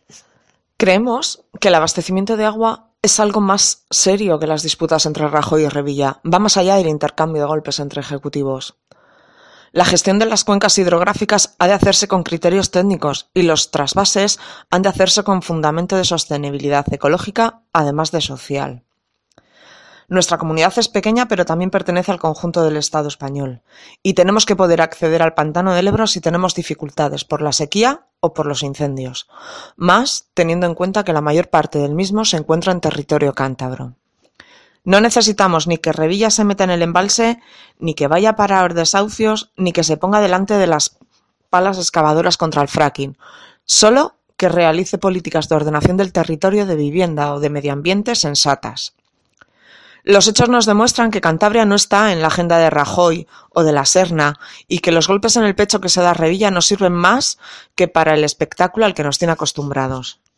Creemos que el abastecimiento de agua es algo más serio que las disputas entre Rajoy y Revilla, va más allá del intercambio de golpes entre ejecutivos. La gestión de las cuencas hidrográficas ha de hacerse con criterios técnicos y los trasvases han de hacerse con fundamento de sostenibilidad ecológica, además de social. Nuestra comunidad es pequeña, pero también pertenece al conjunto del Estado español, y tenemos que poder acceder al pantano del Ebro si tenemos dificultades por la sequía o por los incendios, más teniendo en cuenta que la mayor parte del mismo se encuentra en territorio cántabro. No necesitamos ni que Revilla se meta en el embalse, ni que vaya a parar desahucios, ni que se ponga delante de las palas excavadoras contra el fracking, solo que realice políticas de ordenación del territorio, de vivienda o de medio ambiente sensatas. Los hechos nos demuestran que Cantabria no está en la agenda de Rajoy o de la Serna y que los golpes en el pecho que se da Revilla no sirven más que para el espectáculo al que nos tiene acostumbrados.